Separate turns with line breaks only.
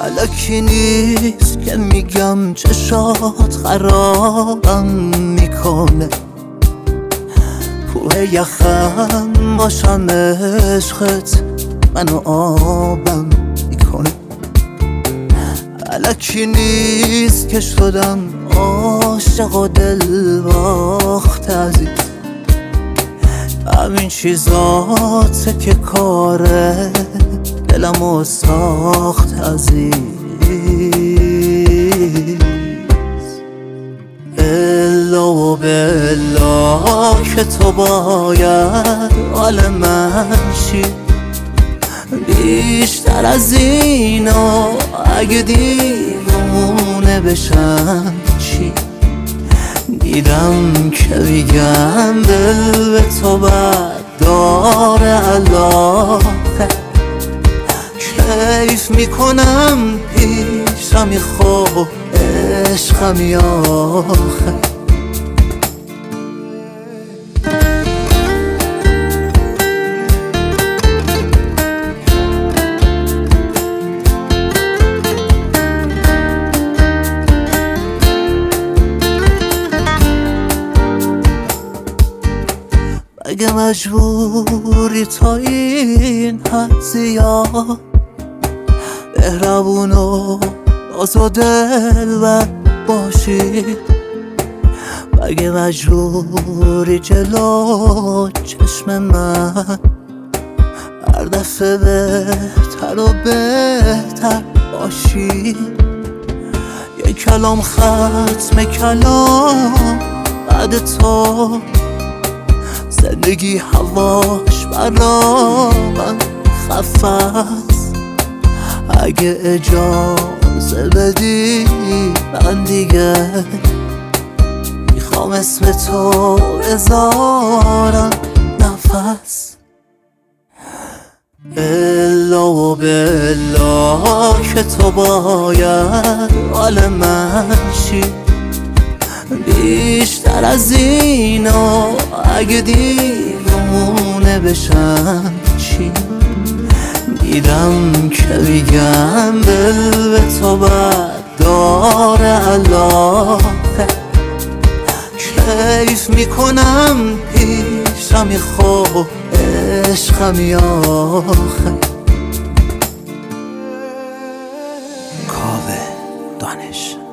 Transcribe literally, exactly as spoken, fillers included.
الکی نیست که میگم چشات خرابم میکنه، کوه یخم باشم عشقت منو آبم میکنه. الکی نیست که شدم عاشق و دل باخته عزیز، همین چیزاته که کاره دلمو ساخت عزیز. الا و بلا که تو باید حال من شی، بیشتر از اینا اگه دیوونه بشم چی؟ دیدم که میگم دل به تو بد داره علاقه، کیف میکنم پیشم خوب عشقم یاخه. اگه مجبوری تا این حد زیاد مهربون و ناز و دلبر باشی، اگه مجبوری جلو چشم من هر دفعه بهتر و بهتر باشی، یه کلام ختم کلام بعد تو زندگی هواش برا من خفست. اگه اجازه بدی من دیگه میخوام اسم تو بذارم نفس. الا و بلا که تو باید حال من شی، بیشتر از اینا اگه دیوونه بشم چی؟ دیدم که میگم دل به تو بد داره علاقه، کیف میکنم پیشم خوب عشقم یاخه.
کاوه دانش